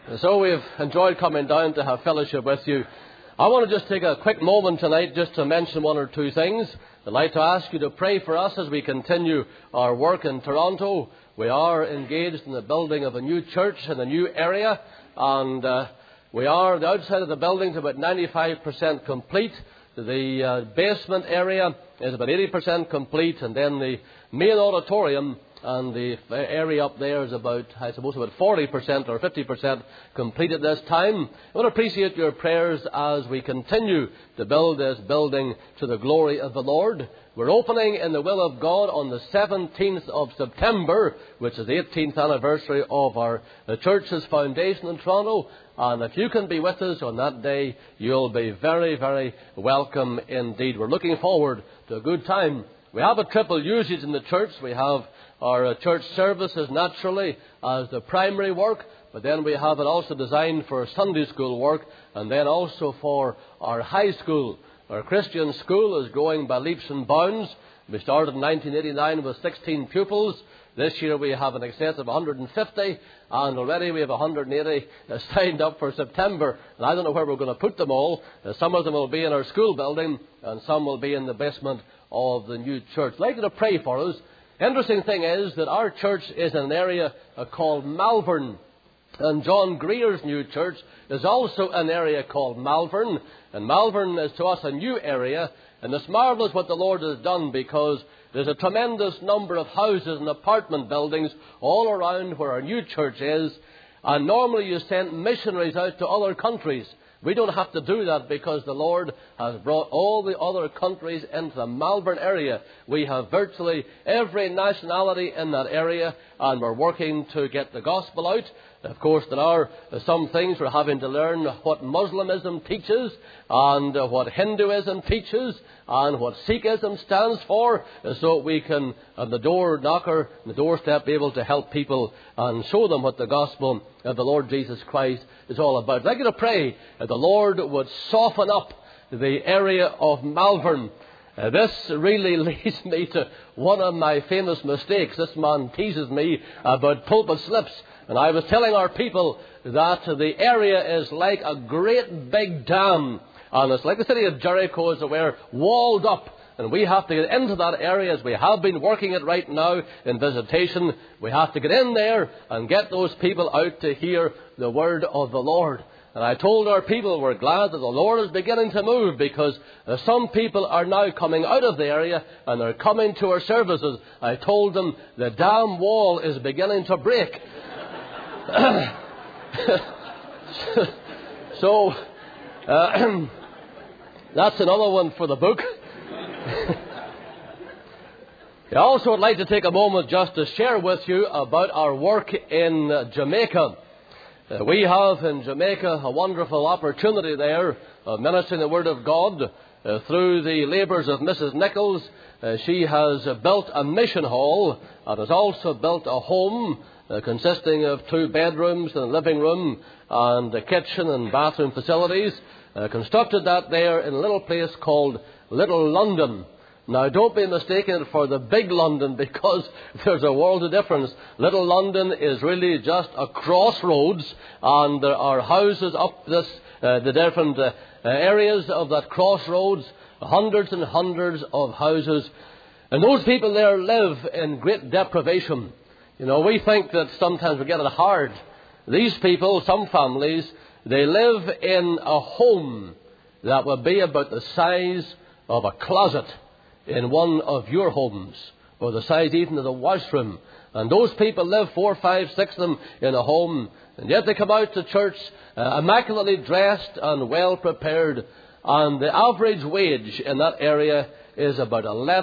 So we've enjoyed coming down to have fellowship with you. I want to just take a quick moment tonight just to mention one or two things. I'd like to ask you to pray for us as we continue our work in Toronto. We are engaged in the building of a new church in a new area, and the outside of the building is about 95% complete. The basement area is about 80% complete, and then the main auditorium and the area up there is about 40% or 50% complete at this time. I would appreciate your prayers as we continue to build this building to the glory of the Lord. We're opening in the will of God on the 17th of September, which is the 18th anniversary of the church's foundation in Toronto. And if you can be with us on that day, you'll be very, very welcome indeed. We're looking forward to a good time. We have a triple usage in the church. We have our church services naturally as the primary work, but then we have it also designed for Sunday school work and then also for our high school. Our Christian school is growing by leaps and bounds. We started in 1989 with 16 pupils. This year we have an excess of 150, and already we have 180 signed up for September. And I don't know where we're going to put them all. Some of them will be in our school building, and some will be in the basement of the new church. I'd like you to pray for us. Interesting thing is that our church is in an area called Malvern. And John Greer's new church is also an area called Malvern. And Malvern is to us a new area. And it's marvellous what the Lord has done, because there's a tremendous number of houses and apartment buildings all around where our new church is. And normally you send missionaries out to other countries. We don't have to do that because the Lord has brought all the other countries into the Malvern area. We have virtually every nationality in that area, and we're working to get the gospel out. Of course, there are some things we're having to learn what Muslimism teaches and what Hinduism teaches and what Sikhism stands for, so we can, on the door knocker, the doorstep, be able to help people and show them what the gospel of the Lord Jesus Christ is all about. I'd like you to pray that the Lord would soften up the area of Malvern. This really leads me to one of my famous mistakes. This man teases me about pulpit slips. And I was telling our people that the area is like a great big dam. And it's like the city of Jericho, as it were, walled up. And we have to get into that area, as we have been working it right now in visitation. We have to get in there and get those people out to hear the word of the Lord. And I told our people we're glad that the Lord is beginning to move, because some people are now coming out of the area and they're coming to our services. I told them the dam wall is beginning to break. So that's another one for the book. I also would like to take a moment just to share with you about our work in Jamaica. We have in Jamaica a wonderful opportunity there of ministering the Word of God through the labours of Mrs. Nichols. She has built a mission hall and has also built a home consisting of 2 bedrooms and a living room and a kitchen and bathroom facilities. Constructed that there in a little place called Little London. Now, don't be mistaken for the big London, because there's a world of difference. Little London is really just a crossroads, and there are houses up the different areas of that crossroads, hundreds and hundreds of houses. And those people there live in great deprivation. You know, we think that sometimes we get it hard. These people, some families, they live in a home that would be about the size of a closet in one of your homes, or the size even of the washroom. And those people live 4, 5, 6 of them in a home, and yet they come out to church immaculately dressed and well prepared. And the average wage in that area is about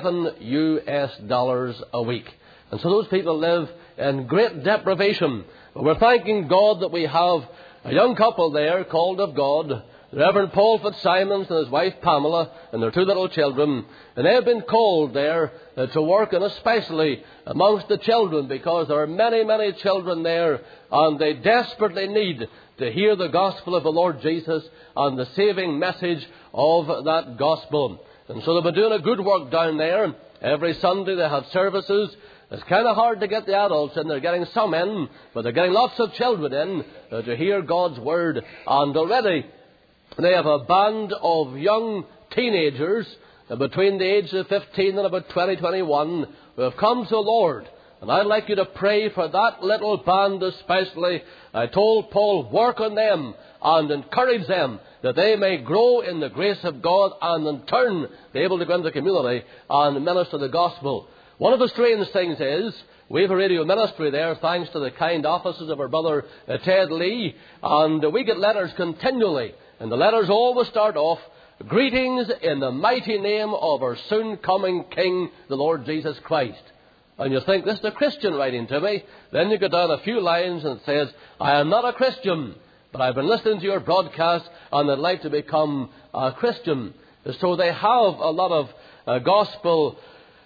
$11 a week. And so those people live in great deprivation. But we're thanking God that we have a young couple there called of God, Reverend Paul Fitzsimons and his wife Pamela and their 2 little children. And they have been called there to work, and especially amongst the children, because there are many, many children there, and they desperately need to hear the gospel of the Lord Jesus and the saving message of that gospel. And so they've been doing a good work down there. Every Sunday they have services. It's kind of hard to get the adults in. They're getting some in, but they're getting lots of children in to hear God's Word. And already they have a band of young teenagers between the ages of 15 and about 20, 21 who have come to the Lord. And I'd like you to pray for that little band especially. I told Paul, work on them and encourage them that they may grow in the grace of God and in turn be able to go into the community and minister the gospel. One of the strange things is we have a radio ministry there thanks to the kind offices of our brother Ted Lee, and we get letters continually, and the letters always start off, greetings in the mighty name of our soon coming King, the Lord Jesus Christ. And you think, this is a Christian writing to me. Then you go down a few lines and it says, I am not a Christian, but I've been listening to your broadcast and I'd like to become a Christian. So they have a lot of gospel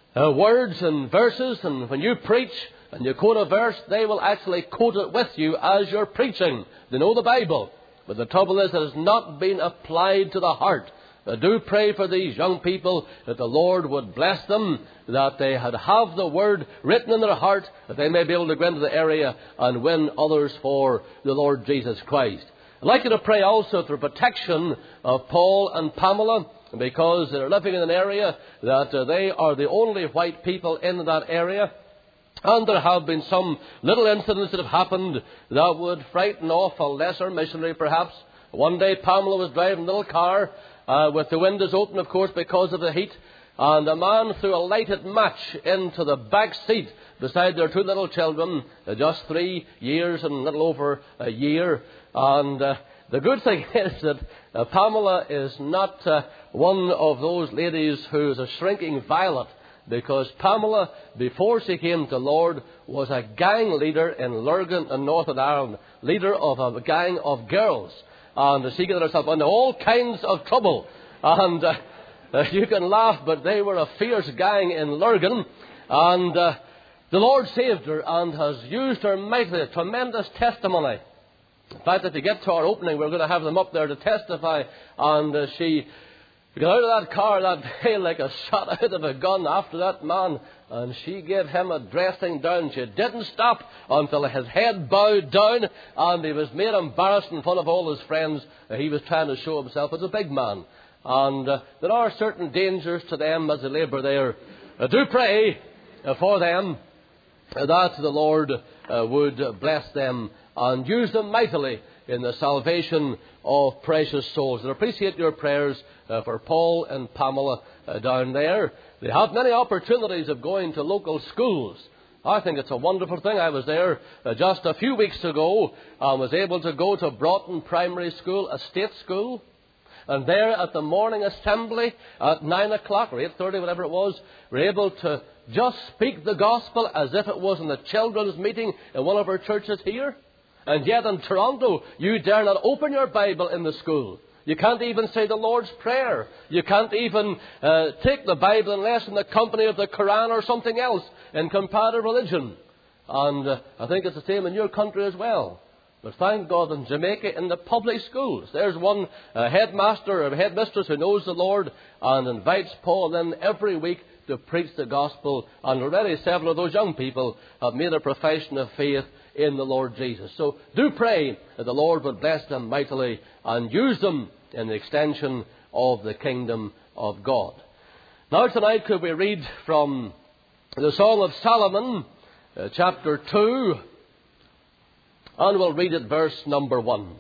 words and verses, and when you preach and you quote a verse, they will actually quote it with you as you're preaching. They know the Bible, but the trouble is it has not been applied to the heart. Do pray for these young people that the Lord would bless them, that they had have the Word written in their heart, that they may be able to go into the area and win others for the Lord Jesus Christ. I'd like you to pray also for protection of Paul and Pamela, because they're living in an area that they are the only white people in that area. And there have been some little incidents that have happened that would frighten off a lesser missionary perhaps. One day Pamela was driving a little car with the windows open, of course, because of the heat. And a man threw a lighted match into the back seat beside their two little children, just 3 years and a little over a year. And the good thing is that Pamela is not one of those ladies who is a shrinking violet, because Pamela, before she came to the Lord, was a gang leader in Lurgan in Northern Ireland, leader of a gang of girls. And she got herself into all kinds of trouble. And you can laugh, but they were a fierce gang in Lurgan. And the Lord saved her and has used her mightily. A tremendous testimony. In fact, if you get to our opening, we're going to have them up there to testify. And she got out of that car that day like a shot out of a gun after that man. And she gave him a dressing down. She didn't stop until his head bowed down and he was made embarrassed in front of all his friends. He was trying to show himself as a big man. And there are certain dangers to them as they labour there. Do pray for them that the Lord would bless them and use them mightily in the salvation of precious souls. And I appreciate your prayers for Paul and Pamela down there. They have many opportunities of going to local schools. I think it's a wonderful thing. I was there just a few weeks ago and was able to go to Broughton Primary School, a state school. And there at the morning assembly at 9 o'clock or 8:30, whatever it was, we're able to just speak the gospel as if it was in a children's meeting in one of our churches here. And yet in Toronto, you dare not open your Bible in the school. You can't even say the Lord's Prayer. You can't even take the Bible unless in the company of the Quran or something else in comparative religion. And I think it's the same in your country as well. But thank God in Jamaica, in the public schools, there's one headmaster or headmistress who knows the Lord and invites Paul in every week to preach the gospel. And already several of those young people have made a profession of faith in the Lord Jesus. So do pray that the Lord would bless them mightily and use them in the extension of the kingdom of God. Now tonight could we read from the Song of Solomon, chapter 2, and we'll read it verse number 1.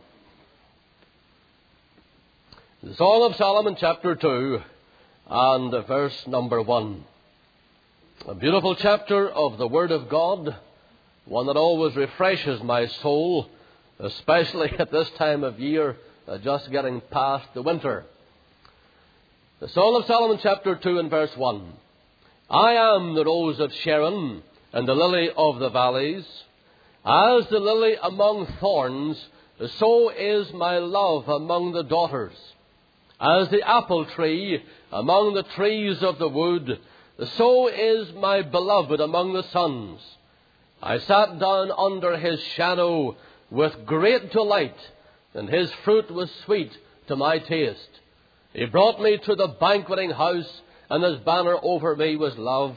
The Song of Solomon, chapter 2, and verse number 1. A beautiful chapter of the Word of God, one that always refreshes my soul, especially at this time of year, just getting past the winter. The Song of Solomon, chapter 2 and verse 1. I am the rose of Sharon and the lily of the valleys. As the lily among thorns, so is my love among the daughters. As the apple tree among the trees of the wood, so is my beloved among the sons. I sat down under his shadow with great delight, and his fruit was sweet to my taste. He brought me to the banqueting house, and his banner over me was love.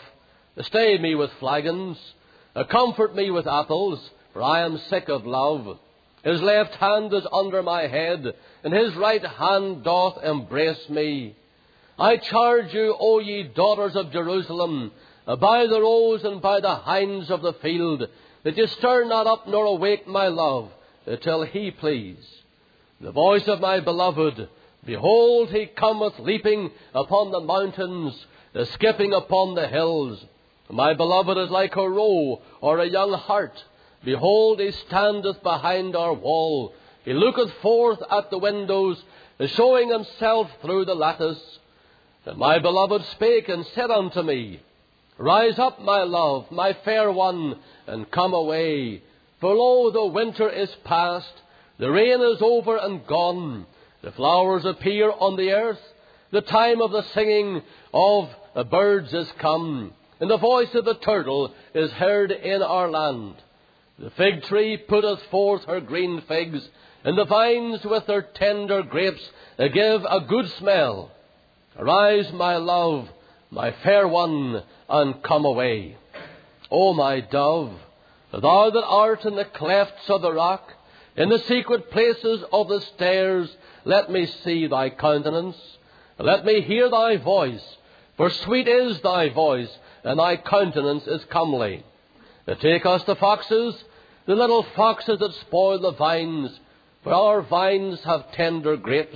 Stay me with flagons, comfort me with apples, for I am sick of love. His left hand is under my head, and his right hand doth embrace me. I charge you, O ye daughters of Jerusalem, by the roes and by the hinds of the field, that ye stir not up nor awake my love, till he please. The voice of my beloved, behold, he cometh leaping upon the mountains, skipping upon the hills. My beloved is like a roe or a young hart. Behold, he standeth behind our wall. He looketh forth at the windows, showing himself through the lattice. And my beloved spake and said unto me, Rise up, my love, my fair one, and come away. For lo, the winter is past, the rain is over and gone. The flowers appear on the earth, the time of the singing of the birds is come, and the voice of the turtle is heard in our land. The fig tree putteth forth her green figs, and the vines with their tender grapes give a good smell. Arise, my love, my fair one, and come away. O my dove, thou that art in the clefts of the rock, in the secret places of the stairs, let me see thy countenance. Let me hear thy voice, for sweet is thy voice, and thy countenance is comely. Take us the foxes, the little foxes that spoil the vines, for our vines have tender grapes.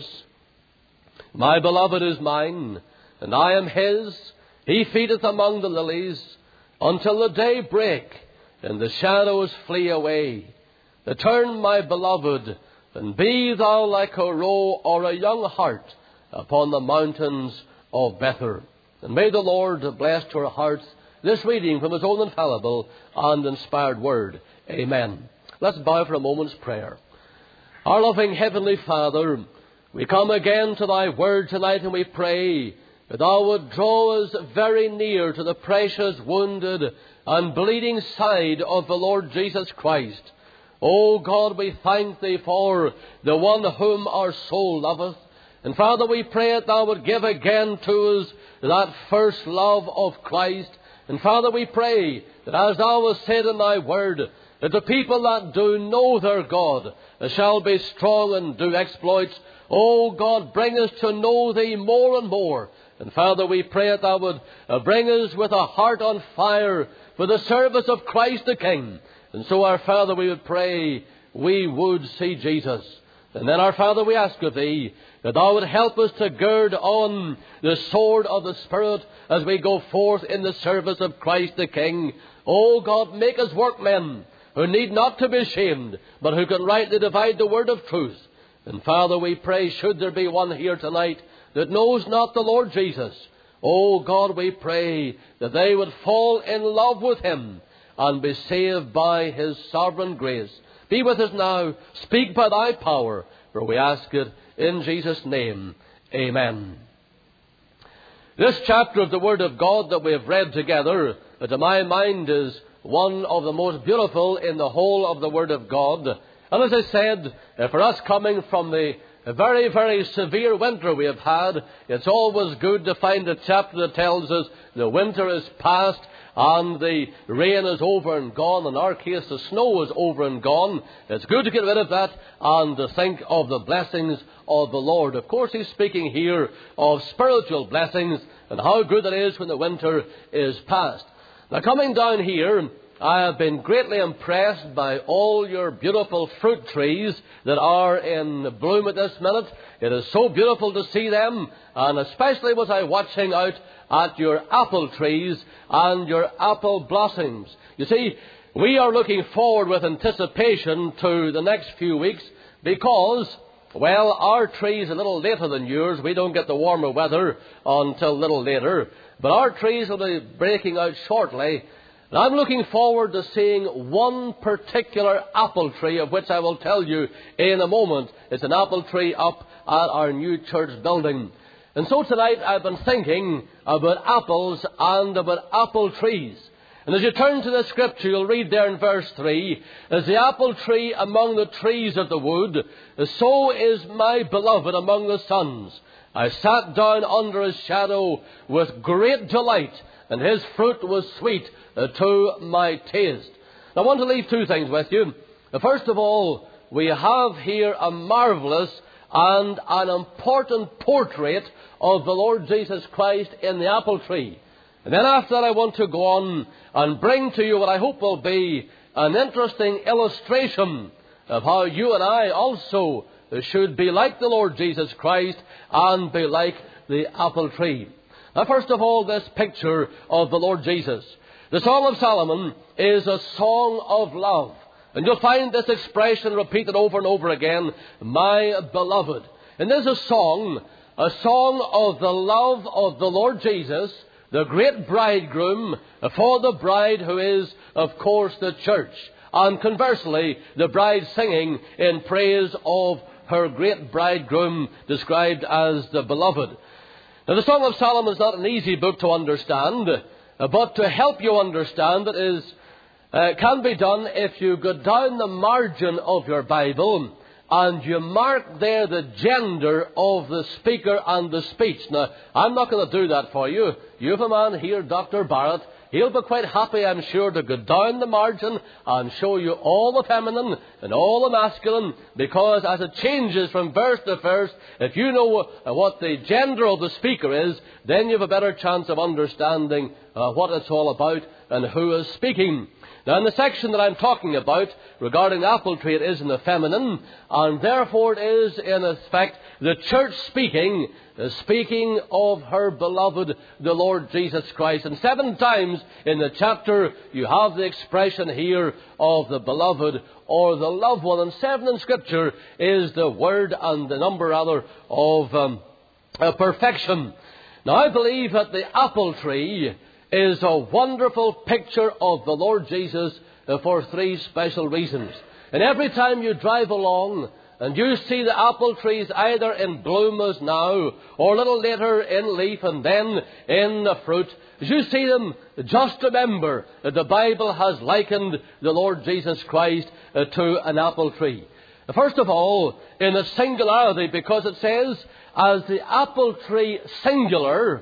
My beloved is mine, and I am his. He feedeth among the lilies, until the day break, and the shadows flee away. Turn, my beloved, and be thou like a roe or a young hart upon the mountains of Bether. And may the Lord bless to our hearts this reading from his own infallible and inspired word. Amen. Let's bow for a moment's prayer. Our loving Heavenly Father, we come again to thy word tonight, and we pray that thou would draw us very near to the precious, wounded, and bleeding side of the Lord Jesus Christ. O God, we thank thee for the one whom our soul loveth. And Father, we pray that thou would give again to us that first love of Christ. And Father, we pray that as thou hast said in thy word, that the people that do know their God shall be strong and do exploits. O God, bring us to know thee more and more. And Father, we pray that thou would bring us with a heart on fire for the service of Christ the King. And so, our Father, we would pray we would see Jesus. And then, our Father, we ask of thee that thou would help us to gird on the sword of the Spirit as we go forth in the service of Christ the King. O God, make us workmen who need not to be ashamed, but who can rightly divide the word of truth. And Father, we pray, should there be one here tonight that knows not the Lord Jesus, O God, we pray that they would fall in love with him and be saved by his sovereign grace. Be with us now. Speak by thy power, for we ask it in Jesus' name. Amen. This chapter of the Word of God that we have read together, to my mind, is one of the most beautiful in the whole of the Word of God. And as I said, for us coming from the very, very severe winter we have had, it's always good to find a chapter that tells us the winter is past and the rain is over and gone. In our case, the snow is over and gone. It's good to get rid of that and to think of the blessings of the Lord. Of course, he's speaking here of spiritual blessings and how good it is when the winter is past. Now, coming down here, I have been greatly impressed by all your beautiful fruit trees that are in bloom at this minute. It is so beautiful to see them, and especially was I watching out at your apple trees and your apple blossoms. You see, we are looking forward with anticipation to the next few weeks because, well, our trees are a little later than yours. We don't get the warmer weather until a little later, but our trees will be breaking out shortly. And I'm looking forward to seeing one particular apple tree, of which I will tell you in a moment. It's an apple tree up at our new church building. And so tonight I've been thinking about apples and about apple trees. And as you turn to the scripture, you'll read there in verse 3, as the apple tree among the trees of the wood, so is my beloved among the sons. I sat down under his shadow with great delight, and his fruit was sweet to my taste. I want to leave two things with you. First of all, we have here a marvelous and an important portrait of the Lord Jesus Christ in the apple tree. And then after that, I want to go on and bring to you what I hope will be an interesting illustration of how you and I also should be like the Lord Jesus Christ and be like the apple tree. Now, first of all, this picture of the Lord Jesus. The Song of Solomon is a song of love. And you'll find this expression repeated over and over again, my beloved. And there's a song of the love of the Lord Jesus, the great bridegroom, for the bride who is, of course, the church. And conversely, the bride singing in praise of her great bridegroom, described as the beloved. Now, the Song of Solomon is not an easy book to understand, but to help you understand it can be done if you go down the margin of your Bible and you mark there the gender of the speaker and the speech. Now, I'm not going to do that for you. You have a man here, Dr. Barrett. He'll be quite happy, I'm sure, to go down the margin and show you all the feminine and all the masculine, because as it changes from verse to verse, if you know what the gender of the speaker is, then you have a better chance of understanding what it's all about and who is speaking. Now, in the section that I'm talking about regarding the apple tree, it is in the feminine, and therefore it is, in effect, the church speaking of her beloved, the Lord Jesus Christ. And 7 times in the chapter, you have the expression here of the beloved or the loved one. And 7 in Scripture is the word and the number, rather, of perfection. Now, I believe that the apple tree is a wonderful picture of the Lord Jesus for 3 special reasons. And every time you drive along and you see the apple trees either in bloom as now, or a little later in leaf and then in the fruit, as you see them, just remember that the Bible has likened the Lord Jesus Christ to an apple tree. First of all, in a singularity, because it says, as the apple tree singular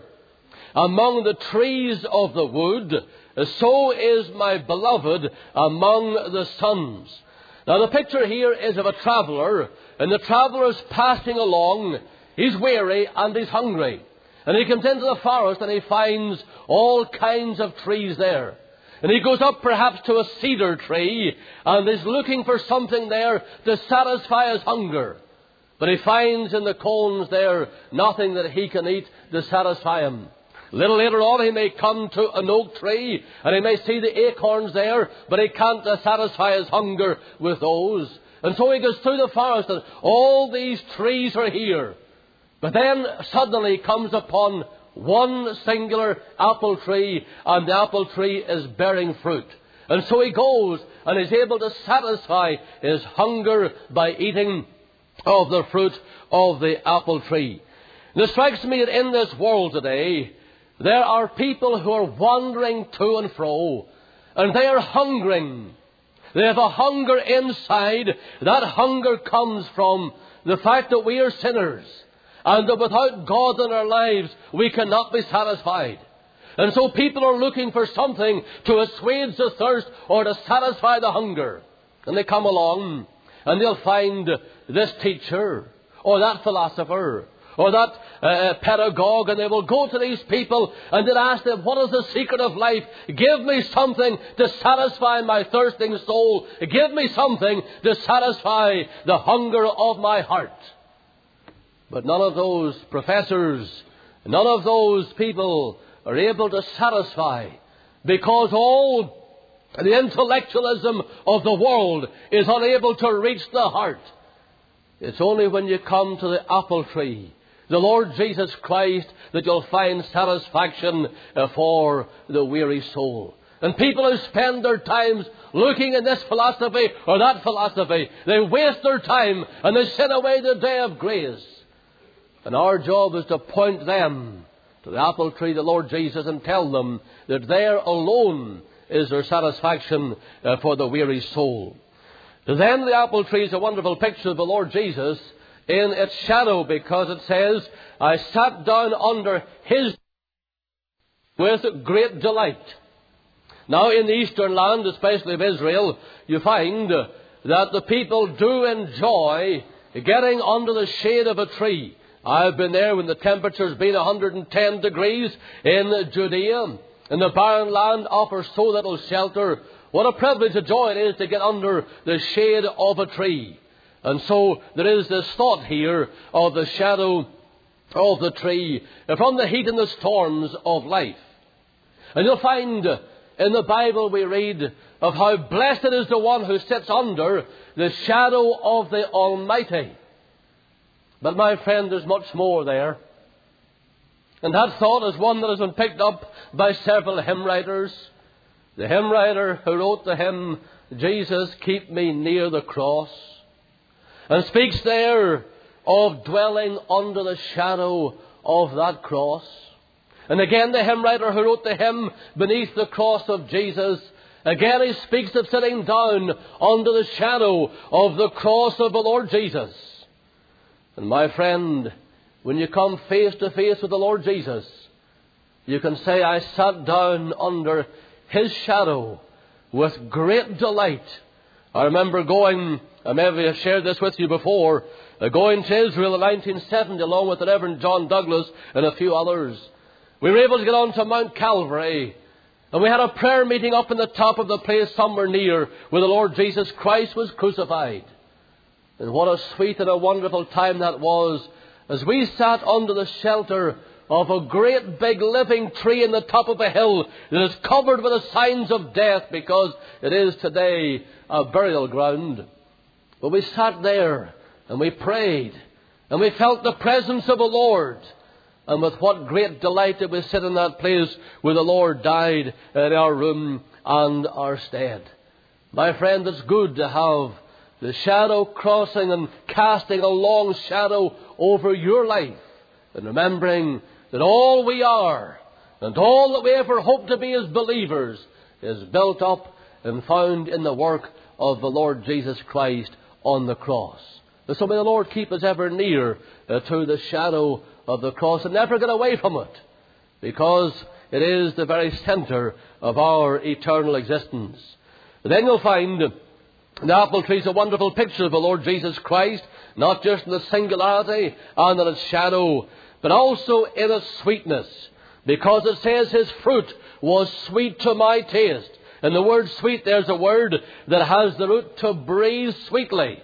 among the trees of the wood, so is my beloved among the sons. Now, the picture here is of a traveller, and the traveller is passing along. He's weary and he's hungry. And he comes into the forest and he finds all kinds of trees there. And he goes up perhaps to a cedar tree and is looking for something there to satisfy his hunger. But he finds in the cones there nothing that he can eat to satisfy him. A little later on, he may come to an oak tree, and he may see the acorns there, but he can't satisfy his hunger with those. And so he goes through the forest, and all these trees are here. But then suddenly he comes upon one singular apple tree, and the apple tree is bearing fruit. And so he goes, and is able to satisfy his hunger by eating of the fruit of the apple tree. And it strikes me that in this world today, there are people who are wandering to and fro, and they are hungering. They have a hunger inside. That hunger comes from the fact that we are sinners, and that without God in our lives, we cannot be satisfied. And so people are looking for something to assuage the thirst or to satisfy the hunger. And they come along, and they'll find this teacher, or that philosopher, or that pedagogue, and they will go to these people and they'll ask them, what is the secret of life? Give me something to satisfy my thirsting soul. Give me something to satisfy the hunger of my heart. But none of those professors, none of those people are able to satisfy, because all the intellectualism of the world is unable to reach the heart. It's only when you come to the apple tree, the Lord Jesus Christ, that you'll find satisfaction for the weary soul. And people who spend their times looking in this philosophy or that philosophy, they waste their time and they sin away the day of grace. And our job is to point them to the apple tree, the Lord Jesus, and tell them that there alone is their satisfaction for the weary soul. Then the apple tree is a wonderful picture of the Lord Jesus in its shadow, because it says, I sat down under his... with great delight. Now, in the eastern land, especially of Israel, you find that the people do enjoy getting under the shade of a tree. I've been there when the temperature's been 110 degrees in Judea, and the barren land offers so little shelter. What a privilege, a joy it is to get under the shade of a tree. And so there is this thought here of the shadow of the tree from the heat and the storms of life. And you'll find in the Bible we read of how blessed is the one who sits under the shadow of the Almighty. But my friend, there's much more there. And that thought is one that has been picked up by several hymn writers. The hymn writer who wrote the hymn, Jesus, Keep Me Near the Cross, and speaks there of dwelling under the shadow of that cross. And again, the hymn writer who wrote the hymn, Beneath the Cross of Jesus, again he speaks of sitting down under the shadow of the cross of the Lord Jesus. And my friend, when you come face to face with the Lord Jesus, you can say, I sat down under His shadow with great delight. I remember going, I maybe have shared this with you before, going to Israel in 1970 along with the Reverend John Douglas and a few others. We were able to get on to Mount Calvary, and we had a prayer meeting up in the top of the place somewhere near where the Lord Jesus Christ was crucified. And what a sweet and a wonderful time that was, as we sat under the shelter of a great big living tree in the top of a hill that is covered with the signs of death because it is today a burial ground. But we sat there and we prayed and we felt the presence of the Lord. And with what great delight did we sit in that place where the Lord died in our room and our stead. My friend, it's good to have the shadow crossing and casting a long shadow over your life, and remembering that all we are and all that we ever hope to be as believers is built up and found in the work of the Lord Jesus Christ on the cross. And so may the Lord keep us ever near to the shadow of the cross and never get away from it, because it is the very center of our eternal existence. And then you'll find the apple tree is a wonderful picture of the Lord Jesus Christ, not just in its singularity and in its shadow, but also in its sweetness, because it says His fruit was sweet to my taste. And the word sweet, there's a word that has the root to breathe sweetly.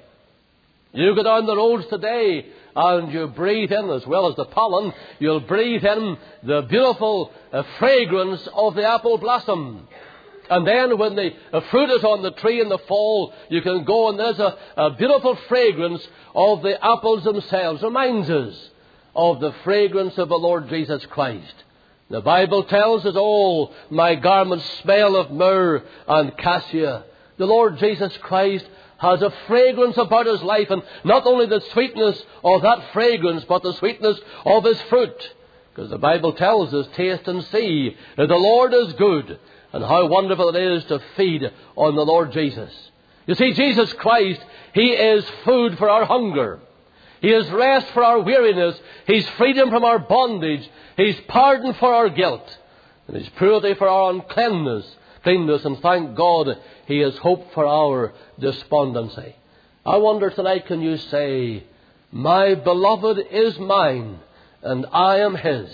You go down the roads today and you breathe in, as well as the pollen, you'll breathe in the beautiful fragrance of the apple blossom. And then when the fruit is on the tree in the fall, you can go and there's a beautiful fragrance of the apples themselves. Reminds us of the fragrance of the Lord Jesus Christ. The Bible tells us, all my garments smell of myrrh and cassia. The Lord Jesus Christ has a fragrance about His life, and not only the sweetness of that fragrance, but the sweetness of His fruit. Because the Bible tells us, taste and see that the Lord is good, and how wonderful it is to feed on the Lord Jesus. You see, Jesus Christ, He is food for our hunger. He is rest for our weariness. He's freedom from our bondage. He's pardon for our guilt. And He's purity for our uncleanness. And thank God, He is hope for our despondency. I wonder tonight, can you say, my beloved is mine, and I am His?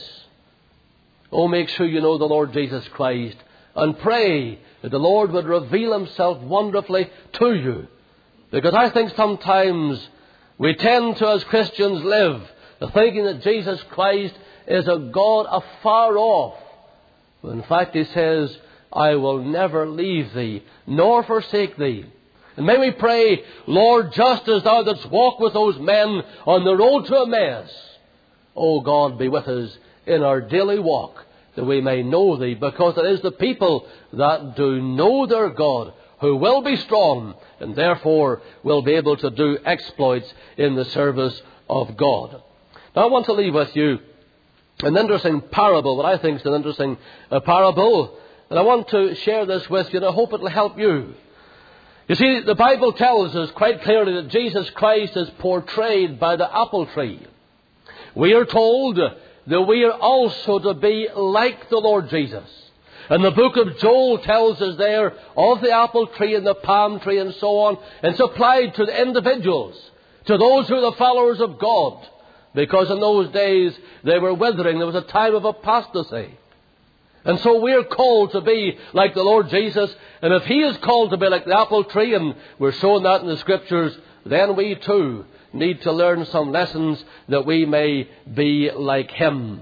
Oh, make sure you know the Lord Jesus Christ, and pray that the Lord would reveal Himself wonderfully to you. Because I think sometimes we tend to, as Christians, live thinking that Jesus Christ is a God afar off. When in fact He says, I will never leave thee, nor forsake thee. And may we pray, Lord, just as Thou didst walk with those men on the road to Emmaus, O God, be with us in our daily walk, that we may know Thee, because it is the people that do know their God who will be strong, and therefore will be able to do exploits in the service of God. Now I want to leave with you an interesting parable, what I think is an interesting parable, and I want to share this with you, and I hope it will help you. You see, the Bible tells us quite clearly that Jesus Christ is portrayed by the apple tree. We are told that we are also to be like the Lord Jesus. And the book of Joel tells us there of the apple tree and the palm tree and so on. And it's applied to the individuals, to those who are the followers of God. Because in those days they were withering. There was a time of apostasy. And so we're called to be like the Lord Jesus. And if He is called to be like the apple tree, and we're shown that in the Scriptures, then we too need to learn some lessons that we may be like Him.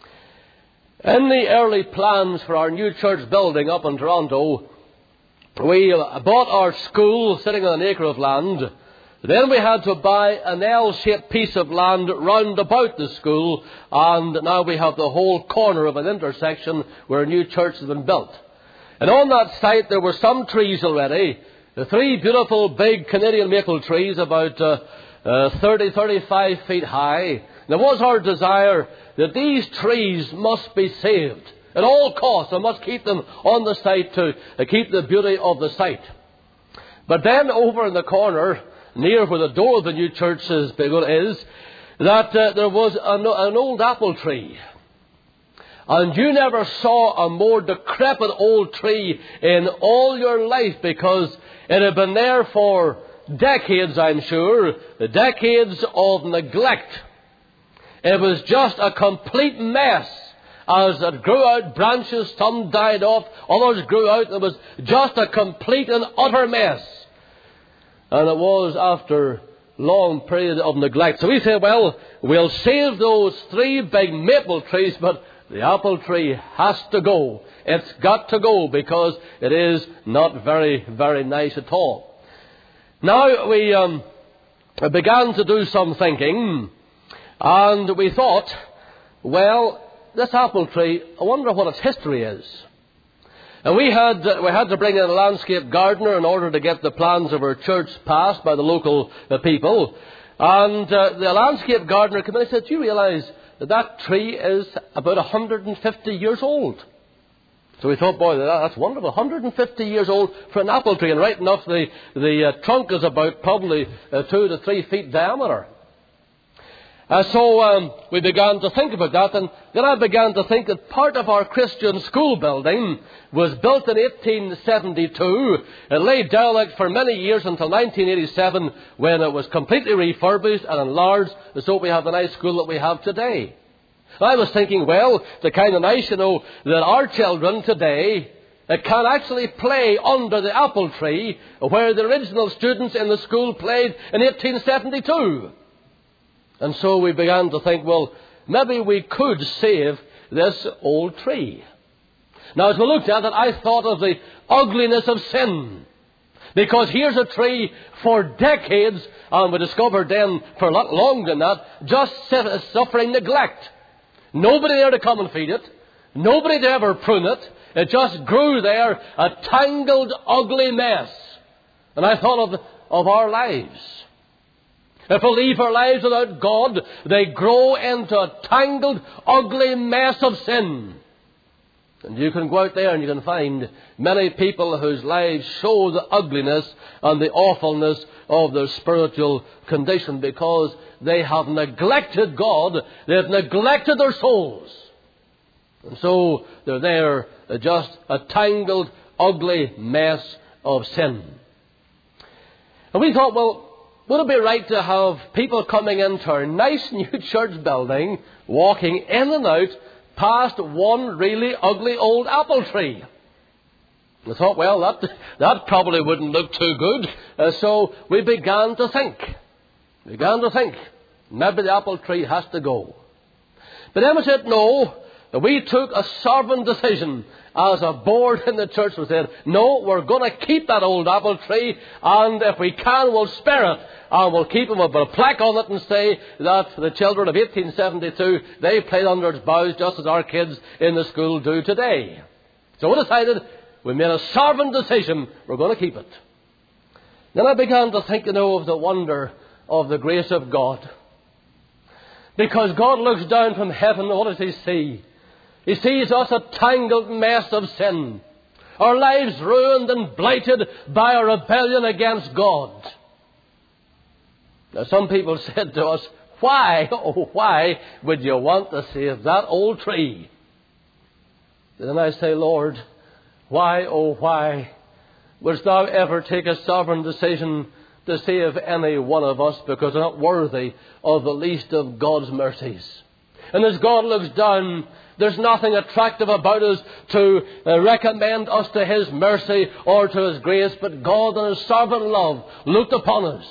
In the early plans for our new church building up in Toronto, we bought our school sitting on an acre of land. Then we had to buy an L-shaped piece of land round about the school, and now we have the whole corner of an intersection where a new church has been built. And on that site there were some trees already, the 3 beautiful big Canadian maple trees about 35 feet high. And it was our desire that these trees must be saved at all costs. I must keep them on the site to keep the beauty of the site. But then over in the corner, near where the door of the new church is, that there was an old apple tree. And you never saw a more decrepit old tree in all your life, because it had been there for decades, I'm sure, the decades of neglect. It was just a complete mess. As it grew out, branches, some died off, others grew out. It was just a complete and utter mess. And it was after long period of neglect. So we said, well, we'll save those 3 big maple trees, but the apple tree has to go. It's got to go, because it is not very, very nice at all. Now we began to do some thinking, and we thought, well, this apple tree, I wonder what its history is. And we had to bring in a landscape gardener in order to get the plans of our church passed by the local people. And the landscape gardener came in and said, do you realize that tree is about 150 years old? So we thought, boy, that's wonderful. 150 years old for an apple tree. And right enough, the trunk is about probably 2 to 3 feet diameter. So we began to think about that, and then I began to think that part of our Christian school building was built in 1872. It lay derelict for many years until 1987, when it was completely refurbished and enlarged, so we have the nice school that we have today. I was thinking, well, it's kind of nice, that our children today can actually play under the apple tree where the original students in the school played in 1872. And so we began to think, well, maybe we could save this old tree. Now, as we looked at it, I thought of the ugliness of sin. Because here's a tree for decades, and we discovered then for a lot longer than that, just suffering neglect. Nobody there to come and feed it. Nobody to ever prune it. It just grew there, a tangled, ugly mess. And I thought of our lives. If we leave our lives without God, they grow into a tangled, ugly mess of sin. And you can go out there and you can find many people whose lives show the ugliness and the awfulness of their spiritual condition, because they have neglected God. They have neglected their souls. And so they're there, just a tangled, ugly mess of sin. And we thought, well, would it be right to have people coming into our nice new church building, walking in and out, past one really ugly old apple tree? We thought, well, that probably wouldn't look too good. So we began to think. Maybe the apple tree has to go. But then we said, no. We took a sovereign decision as a board in the church. We said, no, we're going to keep that old apple tree, and if we can, we'll spare it. And we'll keep them with a plaque on it and say that the children of 1872, they played under its boughs just as our kids in the school do today. So we decided, we made a sovereign decision, we're going to keep it. Then I began to think, of the wonder of the grace of God. Because God looks down from heaven, what does He see? He sees us a tangled mess of sin. Our lives ruined and blighted by a rebellion against God. Now, some people said to us, Why, oh why would you want to save that old tree? And then I say, Lord, why, oh why wouldst thou ever take a sovereign decision to save any one of us because we're not worthy of the least of God's mercies? And as God looks down, there's nothing attractive about us to recommend us to His mercy or to His grace, but God in His sovereign love looked upon us.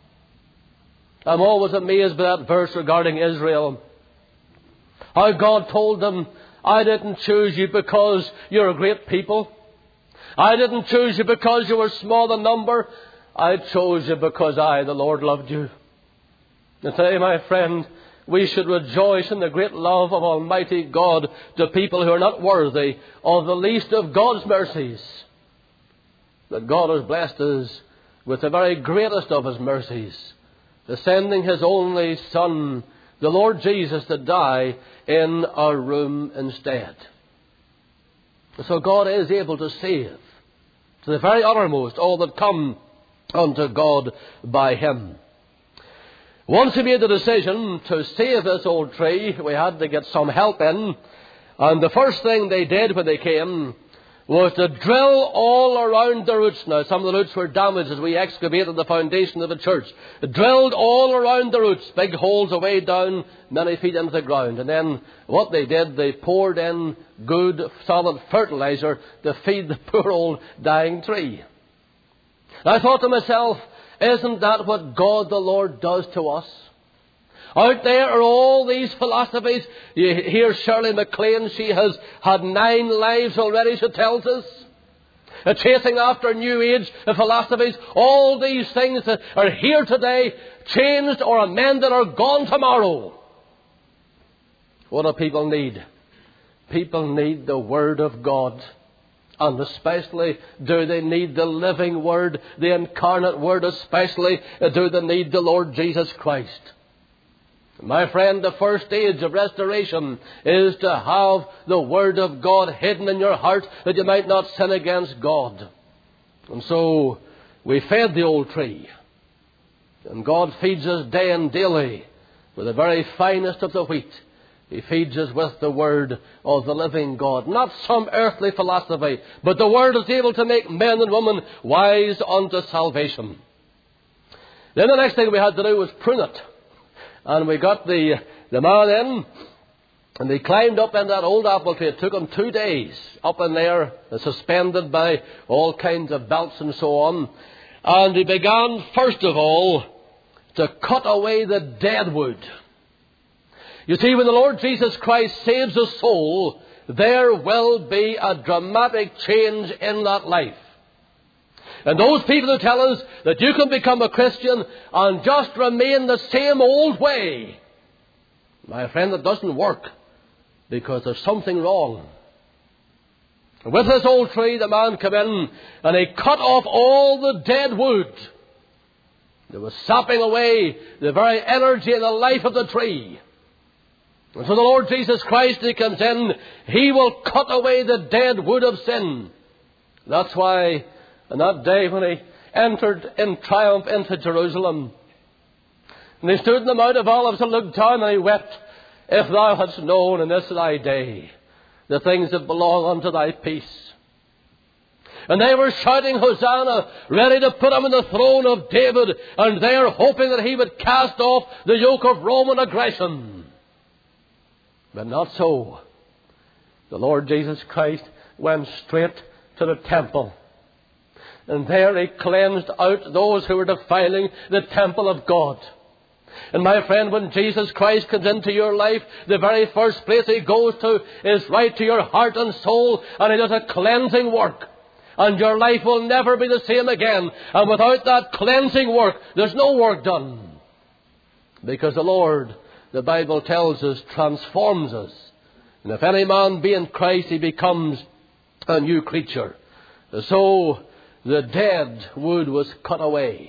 I'm always amazed by that verse regarding Israel. How God told them, I didn't choose you because you're a great people. I didn't choose you because you were small in number. I chose you because I, the Lord, loved you. And today, my friend, we should rejoice in the great love of Almighty God to people who are not worthy of the least of God's mercies. That God has blessed us with the very greatest of His mercies, sending His only Son, the Lord Jesus, to die in our room instead. So God is able to save to the very uttermost all that come unto God by Him. Once we made the decision to save this old tree, we had to get some help in. And the first thing they did when they came was to drill all around the roots. Now, some of the roots were damaged as we excavated the foundation of the church. Drilled all around the roots, big holes away down many feet into the ground. And then what they did, they poured in good, solid fertilizer to feed the poor old dying tree. I thought to myself, isn't that what God the Lord does to us? Out there are all these philosophies. You hear Shirley MacLaine, she has had 9 lives already, she tells us. Chasing after New Age philosophies. All these things that are here today, changed or amended or gone tomorrow. What do people need? People need the Word of God. And especially do they need the living Word, the incarnate Word especially, do they need the Lord Jesus Christ. My friend, the first stage of restoration is to have the Word of God hidden in your heart that you might not sin against God. And so we fed the old tree. And God feeds us day and daily with the very finest of the wheat. He feeds us with the Word of the living God. Not some earthly philosophy, but the Word is able to make men and women wise unto salvation. Then the next thing we had to do was prune it. And we got the man in, and they climbed up in that old apple tree. It took them 2 days up in there, suspended by all kinds of belts and so on. And he began, first of all, to cut away the dead wood. You see, when the Lord Jesus Christ saves a soul, there will be a dramatic change in that life. And those people who tell us that you can become a Christian and just remain the same old way, my friend, that doesn't work, because there's something wrong. With this old tree, the man came in and he cut off all the dead wood. They were sapping away the very energy and the life of the tree. And so the Lord Jesus Christ, He comes in, He will cut away the dead wood of sin. That's why on that day when He entered in triumph into Jerusalem, and He stood in the Mount of Olives and looked down and He wept, if thou hadst known in this thy day the things that belong unto thy peace. And they were shouting Hosanna, ready to put Him on the throne of David, and they are hoping that He would cast off the yoke of Roman aggression. But not so. The Lord Jesus Christ went straight to the temple. And there He cleansed out those who were defiling the temple of God. And my friend, when Jesus Christ comes into your life, the very first place He goes to is right to your heart and soul, and He does a cleansing work. And your life will never be the same again. And without that cleansing work, there's no work done. Because the Lord, the Bible tells us, transforms us. And if any man be in Christ, he becomes a new creature. So the dead wood was cut away.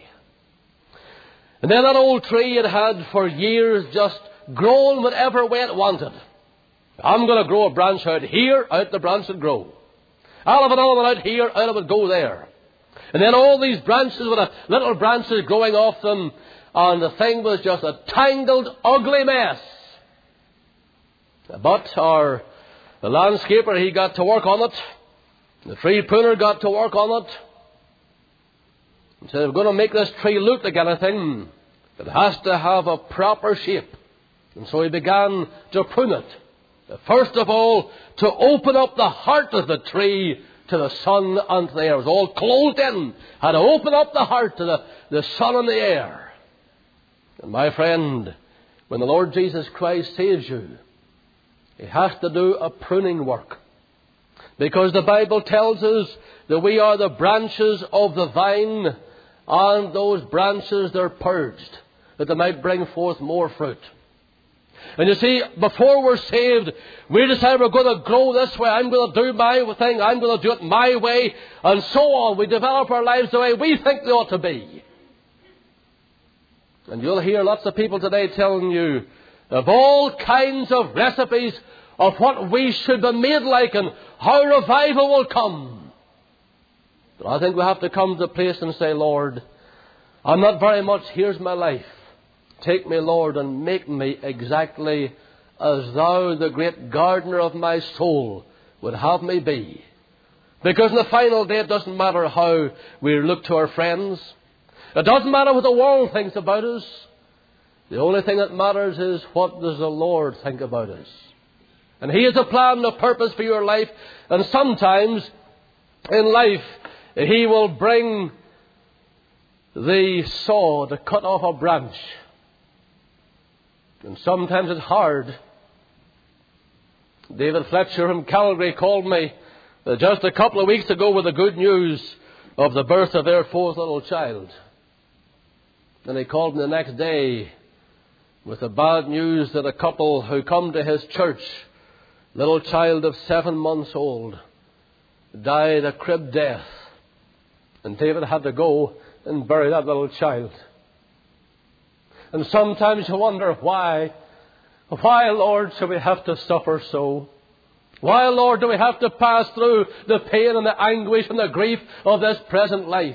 And then that old tree it had for years just grown whatever way it wanted. I'm going to grow a branch out here, out the branch would grow. I'll have another one out here, out it would go there. And then all these branches with little branches growing off them, and the thing was just a tangled, ugly mess. But the landscaper, he got to work on it. The tree pruner got to work on it. He said, if we're going to make this tree look like anything, it has to have a proper shape. And so he began to prune it. First of all, to open up the heart of the tree to the sun and to the air. It was all closed in. Had to open up the heart to the sun and the air. And my friend, when the Lord Jesus Christ saves you, He has to do a pruning work. Because the Bible tells us that we are the branches of the vine, and those branches, they're purged, that they might bring forth more fruit. And you see, before we're saved, we decide we're going to grow this way. I'm going to do my thing. I'm going to do it my way. And so on. We develop our lives the way we think they ought to be. And you'll hear lots of people today telling you of all kinds of recipes of what we should be made like and how revival will come. But I think we have to come to the place and say, Lord, I'm not very much. Here's my life. Take me, Lord, and make me exactly as Thou, the great gardener of my soul, would have me be. Because in the final day, it doesn't matter how we look to our friends. It doesn't matter what the world thinks about us. The only thing that matters is what does the Lord think about us. And He has a plan and a purpose for your life. And sometimes in life, He will bring the saw to cut off a branch. And sometimes it's hard. David Fletcher from Calgary called me just a couple of weeks ago with the good news of the birth of their fourth little child. And he called me the next day with the bad news that a couple who come to his church, little child of 7 months old, died a crib death. And David had to go and bury that little child. And sometimes you wonder why. Why, Lord, should we have to suffer so? Why, Lord, do we have to pass through the pain and the anguish and the grief of this present life?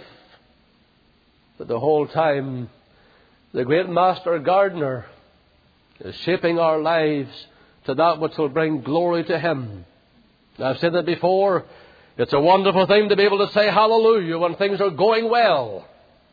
But the whole time, the great Master Gardener is shaping our lives to that which will bring glory to Him. I've said that before. It's a wonderful thing to be able to say hallelujah when things are going well.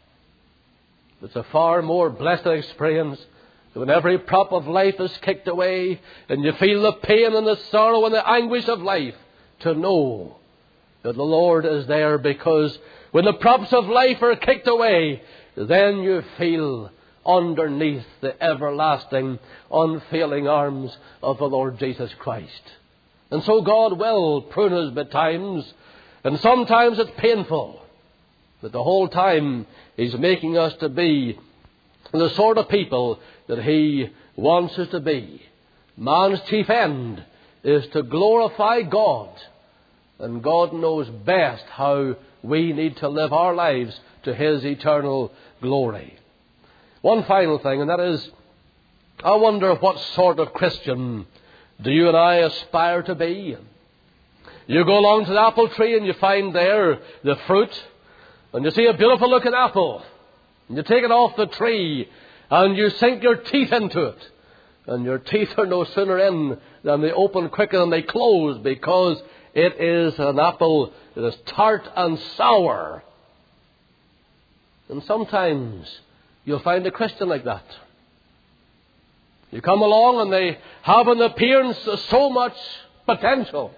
It's a far more blessed experience when every prop of life is kicked away and you feel the pain and the sorrow and the anguish of life, to know that the Lord is there. Because when the props of life are kicked away, then you feel underneath the everlasting, unfailing arms of the Lord Jesus Christ. And so God will prune us at times, and sometimes it's painful. But the whole time He's making us to be the sort of people that He wants us to be. Man's chief end is to glorify God. And God knows best how we need to live our lives to His eternal glory. One final thing, and that is, I wonder what sort of Christian do you and I aspire to be? You go along to the apple tree and you find there the fruit, and you see a beautiful looking apple, and you take it off the tree and you sink your teeth into it, and your teeth are no sooner in than they open quicker than they close, because it is an apple that is tart and sour. And sometimes you'll find a Christian like that. You come along and they have an appearance of so much potential.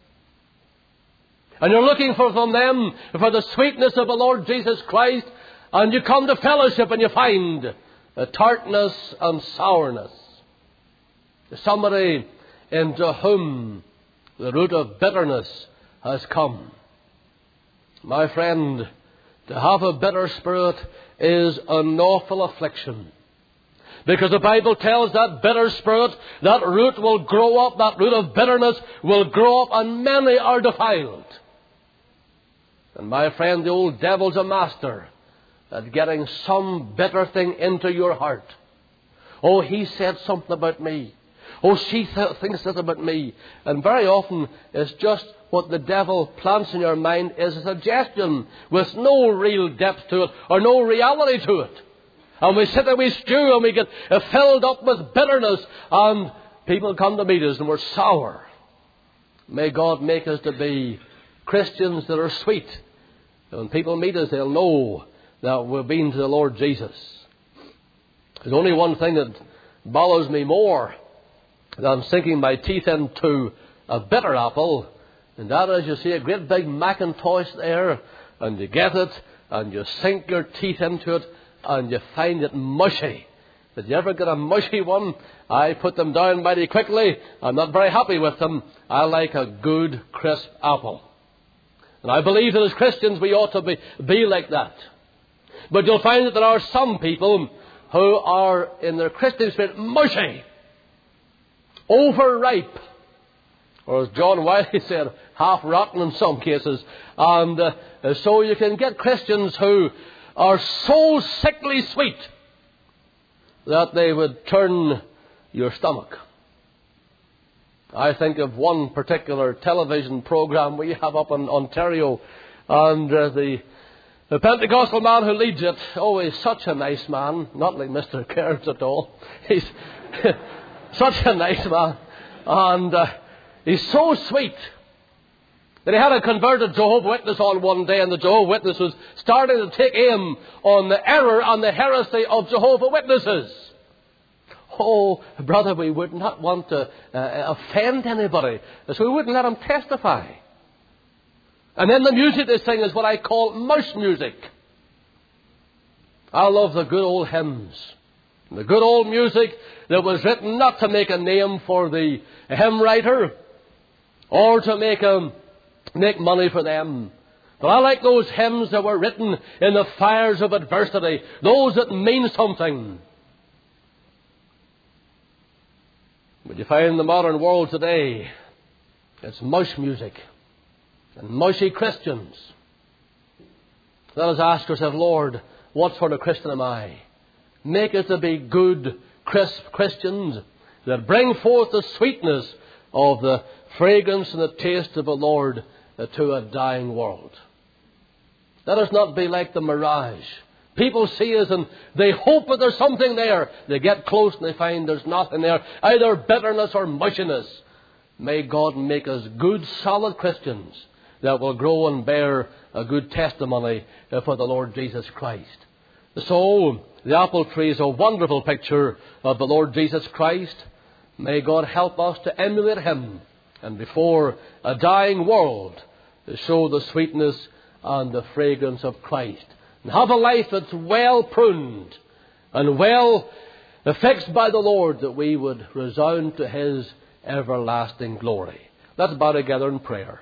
And you're looking from them for the sweetness of the Lord Jesus Christ. And you come to fellowship and you find a tartness and sourness. Somebody into whom the root of bitterness has come. My friend, to have a bitter spirit is an awful affliction. Because the Bible tells that bitter spirit, that root will grow up, that root of bitterness will grow up, and many are defiled. And my friend, the old devil's a master at getting some bitter thing into your heart. Oh, he said something about me. Oh, she thinks this about me. And very often it's just what the devil plants in your mind is a suggestion with no real depth to it or no reality to it. And we sit and we stew and we get filled up with bitterness. And people come to meet us and we're sour. May God make us to be Christians that are sweet. And when people meet us, they'll know that we've been to the Lord Jesus. There's only one thing that bothers me more than sinking my teeth into a bitter apple. And that is, you see a great big Macintosh there, and you get it, and you sink your teeth into it, and you find it mushy. Did you ever get a mushy one? I put them down mighty quickly. I'm not very happy with them. I like a good, crisp apple. And I believe that as Christians we ought to be like that. But you'll find that there are some people who are, in their Christian spirit, mushy, overripe, or as John Wiley said, half-rotten in some cases. And so you can get Christians who are so sickly sweet that they would turn your stomach. I think of one particular television program we have up in Ontario, and the Pentecostal man who leads it, he's such a nice man, not like Mr. Cairns at all. He's such a nice man, and he's so sweet that he had a converted Jehovah's Witness on one day, and the Jehovah's Witness was starting to take aim on the error and the heresy of Jehovah's Witnesses. Oh, brother, we would not want to offend anybody, so we wouldn't let him testify. And then the music they sing is what I call mush music. I love the good old hymns, the good old music that was written not to make a name for the hymn writer or to make money for them. But I like those hymns that were written in the fires of adversity, those that mean something. But you find in the modern world today, it's mush music and mushy Christians. Let us ask ourselves, Lord, what sort of Christian am I? Make us to be good, crisp Christians that bring forth the sweetness of the fragrance and the taste of the Lord to a dying world. Let us not be like the mirage. People see us and they hope that there's something there. They get close and they find there's nothing there, either bitterness or mushiness. May God make us good, solid Christians that will grow and bear a good testimony for the Lord Jesus Christ. So, the apple tree is a wonderful picture of the Lord Jesus Christ. May God help us to emulate Him, and before a dying world, to show the sweetness and the fragrance of Christ. And have a life that's well pruned and well fixed by the Lord, that we would resound to His everlasting glory. Let's bow together in prayer.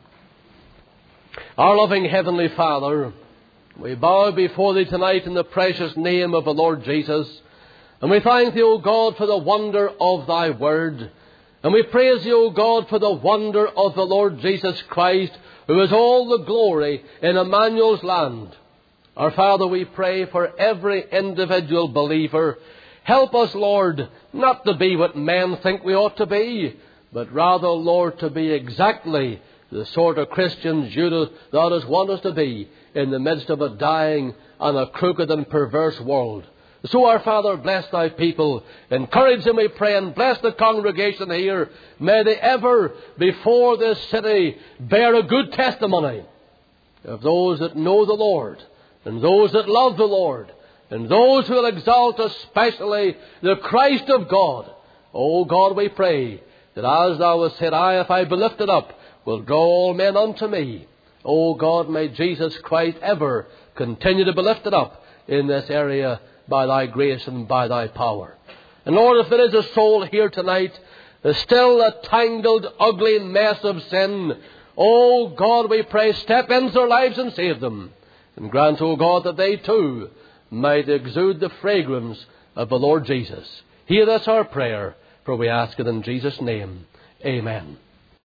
Our loving Heavenly Father, we bow before Thee tonight in the precious name of the Lord Jesus, and we thank Thee, O God, for the wonder of Thy Word, and we praise Thee, O God, for the wonder of the Lord Jesus Christ, who is all the glory in Emmanuel's land. Our Father, we pray for every individual believer. Help us, Lord, not to be what men think we ought to be, but rather, Lord, to be exactly the sort of Christians you thou want us to be in the midst of a dying and a crooked and perverse world. So, our Father, bless Thy people. Encourage them, we pray, and bless the congregation here. May they ever, before this city, bear a good testimony of those that know the Lord, and those that love the Lord, and those who will exalt especially the Christ of God. O God, we pray that as Thou hast said, if I be lifted up, will draw all men unto me. O God, may Jesus Christ ever continue to be lifted up in this area by Thy grace and by Thy power. And Lord, if there is a soul here tonight, still a tangled, ugly mess of sin, O God, we pray, step into their lives and save them. And grant, O God, that they too might exude the fragrance of the Lord Jesus. Hear this our prayer, for we ask it in Jesus' name. Amen.